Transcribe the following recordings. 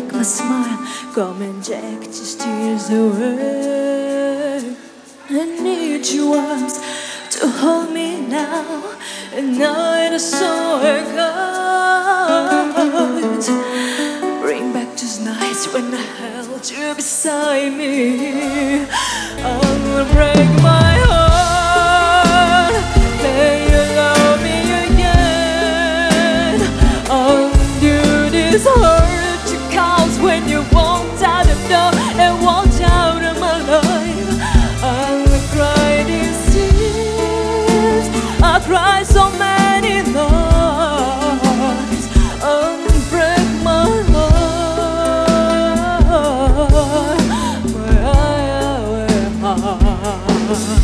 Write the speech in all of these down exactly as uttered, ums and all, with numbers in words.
make my smile come and take these tears away. I need your arms to hold me now, and night is so good. Bring back those nights when I held you beside me. I will break my heart, then you love me again. Undo this hurt you caused when you walked out the door and walked out of my life. I will cry these tears, I cried so many nights, unbreak my heart, my heart.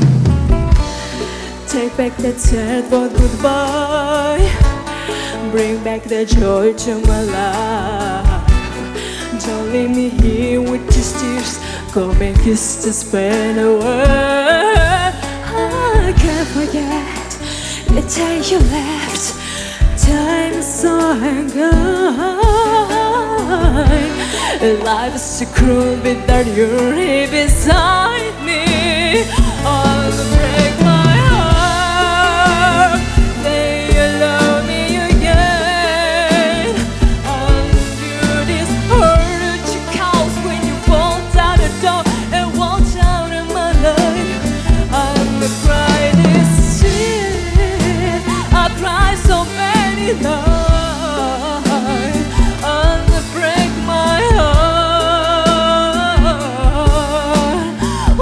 Take back that sad word goodbye, bring back the joy to my life. Don't leave me here with these tears, come and kiss this pain away. I can't forget the day you left. Time is so unkind. Life is so cruel without you here beside me. I'll break my heart, then you love me again. Undo this hurt you caused when you walked out the door and walked out of my life. I'm cry this tears, I cry so many nights. I'll break my heart. Oh,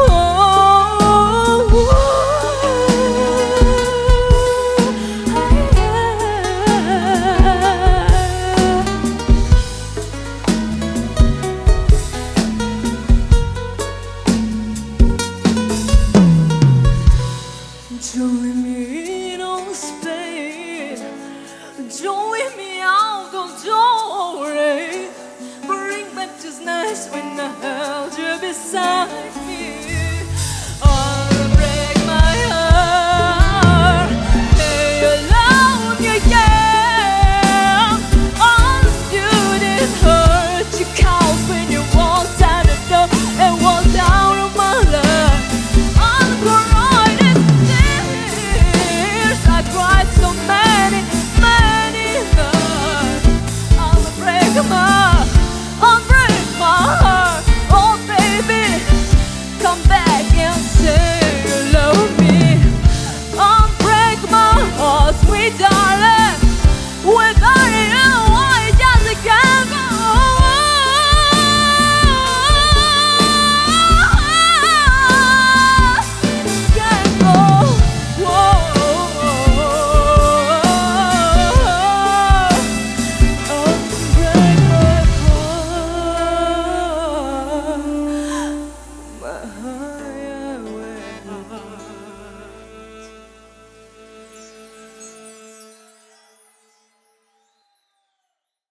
don't leave me in on space, don't leave me out of doorway. Bring back those nights when I held you beside me. I'll break my heart, may you love me again. Undo this hurt you caused when you walked out the door and walked out of my life. I'll cry these tears, I cried so many, many nights. I'll break my